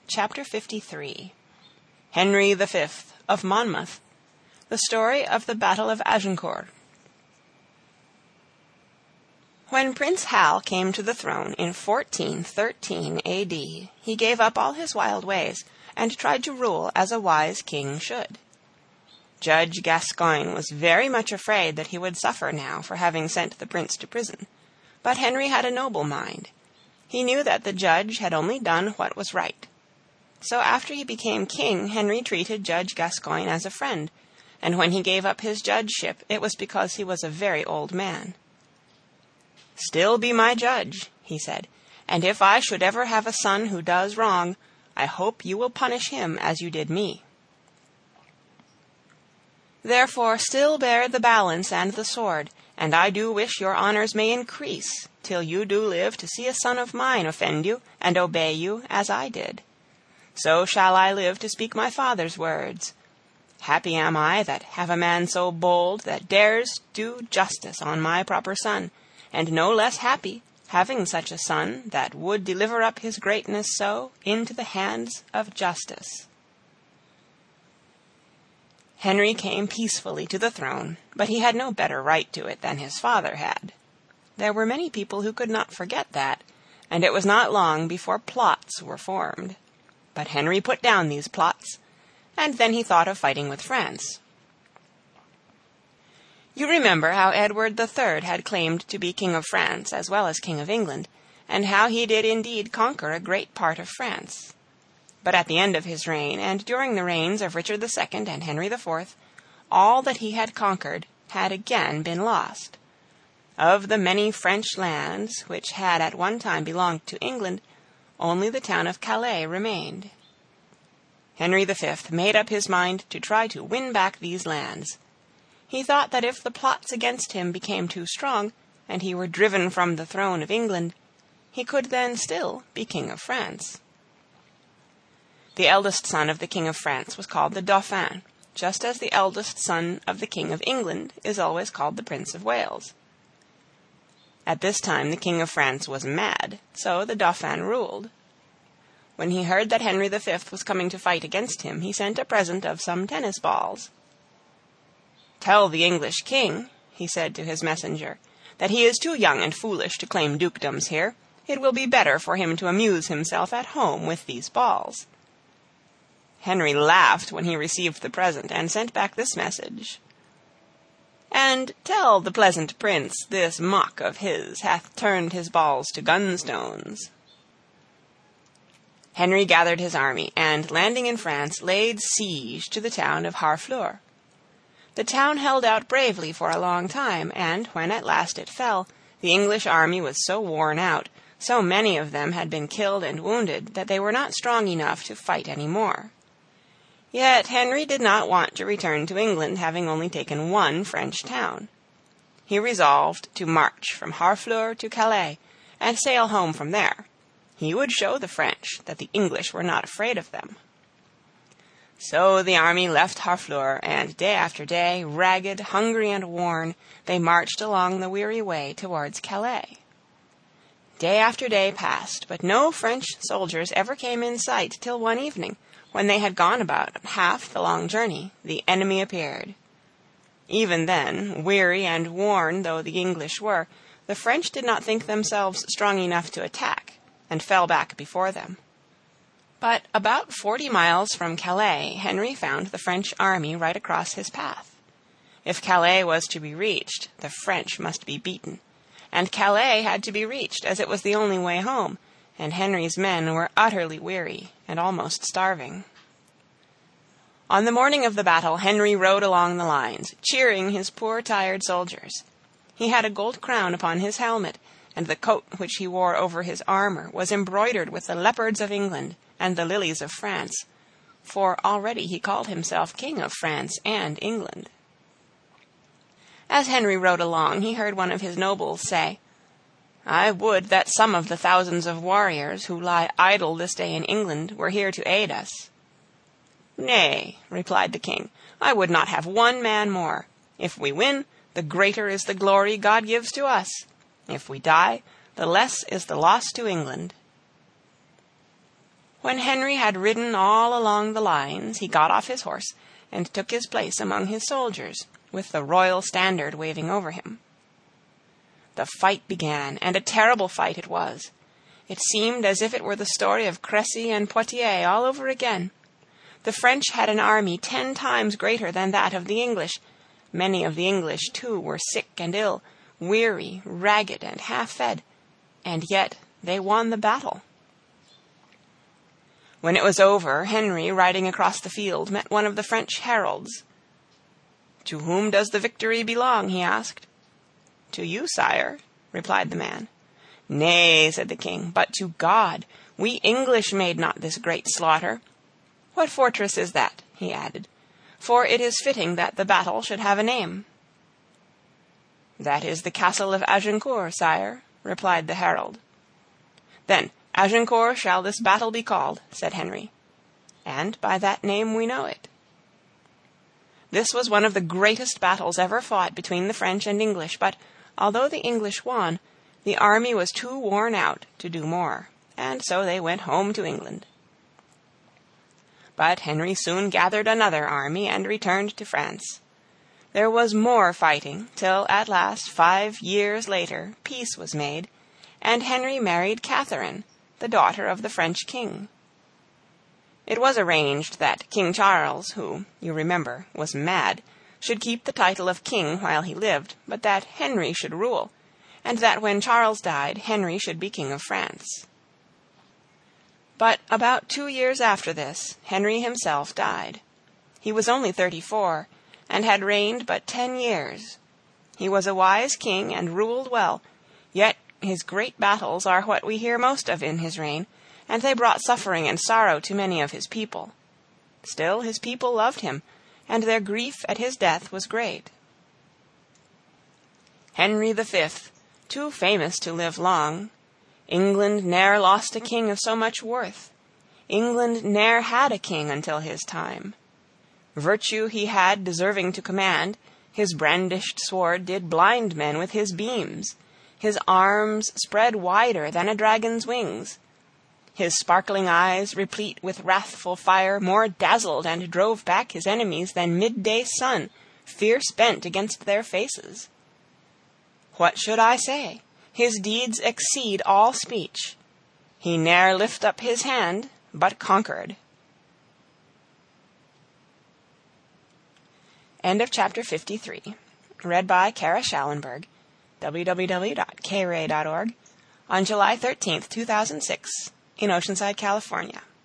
Chapter 53. Henry V. of Monmouth. The story of the Battle of Agincourt. When Prince Hal came to the throne in 1413 A.D., he gave up all his wild ways and tried to rule as a wise king should. Judge Gascoigne was very much afraid that he would suffer now for having sent the prince to prison, but Henry had a noble mind. He knew that the judge had only done what was right. So after he became king, Henry treated Judge Gascoigne as a friend, and when he gave up his judgeship, it was because he was a very old man. "Still be my judge," he said, "and if I should ever have a son who does wrong, I hope you will punish him as you did me. Therefore still bear the balance and the sword, and I do wish your honors may increase, till you do live to see a son of mine offend you and obey you as I did. So shall I live to speak my father's words. Happy am I that have a man so bold that dares do justice on my proper son, and no less happy, having such a son that would deliver up his greatness so into the hands of justice." Henry came peacefully to the throne, but he had no better right to it than his father had. There were many people who could not forget that, and it was not long before plots were formed. But Henry put down these plots, and then he thought of fighting with France. You remember how Edward III had claimed to be King of France as well as King of England, and how he did indeed conquer a great part of France. But at the end of his reign, and during the reigns of Richard II and Henry IV, all that he had conquered had again been lost. Of the many French lands which had at one time belonged to England, only the town of Calais remained. Henry V made up his mind to try to win back these lands. He thought that if the plots against him became too strong, and he were driven from the throne of England, he could then still be King of France. The eldest son of the King of France was called the Dauphin, just as the eldest son of the King of England is always called the Prince of Wales. At this time the King of France was mad, so the Dauphin ruled. When he heard that Henry V was coming to fight against him, he sent a present of some tennis balls. "Tell the English king," he said to his messenger, "that he is too young and foolish to claim dukedoms here. It will be better for him to amuse himself at home with these balls." Henry laughed when he received the present, and sent back this message: "And tell the pleasant prince this mock of his hath turned his balls to gunstones." Henry gathered his army, and, landing in France, laid siege to the town of Harfleur. The town held out bravely for a long time, and when at last it fell, the English army was so worn out, so many of them had been killed and wounded, that they were not strong enough to fight any more. Yet Henry did not want to return to England, having only taken one French town. He resolved to march from Harfleur to Calais, and sail home from there. He would show the French that the English were not afraid of them. So the army left Harfleur, and day after day, ragged, hungry, and worn, they marched along the weary way towards Calais. Day after day passed, but no French soldiers ever came in sight till one evening, when they had gone about half the long journey, the enemy appeared. Even then, weary and worn though the English were, the French did not think themselves strong enough to attack, and fell back before them. But about 40 miles from Calais, Henry found the French army right across his path. If Calais was to be reached, the French must be beaten, and Calais had to be reached, as it was the only way home, and Henry's men were utterly weary and almost starving. On the morning of the battle, Henry rode along the lines, cheering his poor tired soldiers. He had a gold crown upon his helmet, and the coat which he wore over his armor was embroidered with the leopards of England and the lilies of France, for already he called himself King of France and England. As Henry rode along, he heard one of his nobles say, "I would that some of the thousands of warriors who lie idle this day in England were here to aid us." "Nay," replied the king, "I would not have one man more. If we win, the greater is the glory God gives to us. If we die, the less is the loss to England." When Henry had ridden all along the lines, he got off his horse and took his place among his soldiers, with the royal standard waving over him. The fight began, and a terrible fight it was. It seemed as if it were the story of Crécy and Poitiers all over again. The French had an army 10 times greater than that of the English. Many of the English, too, were sick and ill, weary, ragged, and half-fed, and yet they won the battle. When it was over, Henry, riding across the field, met one of the French heralds. "To whom does the victory belong?" he asked. "To you, sire," replied the man. "Nay," said the king, "but to God. We English made not this great slaughter. What fortress is that?" he added, "for it is fitting that the battle should have a name." "That is the castle of Agincourt, sire," replied the herald. "Then Agincourt shall this battle be called," said Henry, "and by that name we know it." This was one of the greatest battles ever fought between the French and English, but although the English won, the army was too worn out to do more, and so they went home to England. But Henry soon gathered another army and returned to France. There was more fighting, till at last, 5 years later, peace was made, and Henry married Catherine, the daughter of the French king. It was arranged that King Charles, who, you remember, was mad, should keep the title of king while he lived, but that Henry should rule, and that when Charles died, Henry should be king of France. But about 2 years after this, Henry himself died. He was only 34, and had reigned but 10 years. He was a wise king and ruled well, yet his great battles are what we hear most of in his reign, and they brought suffering and sorrow to many of his people. Still his people loved him, and their grief at his death was great. Henry V, too famous to live long. England ne'er lost a king of so much worth. England ne'er had a king until his time. Virtue he had deserving to command. His brandished sword did blind men with his beams. His arms spread wider than a dragon's wings. His sparkling eyes, replete with wrathful fire, more dazzled and drove back his enemies than midday sun, fierce bent against their faces. What should I say? His deeds exceed all speech. He ne'er lift up his hand, but conquered. End of chapter 53. Read by Kara Schallenberg. www.kray.org. On July 13th, 2006, in Oceanside, California.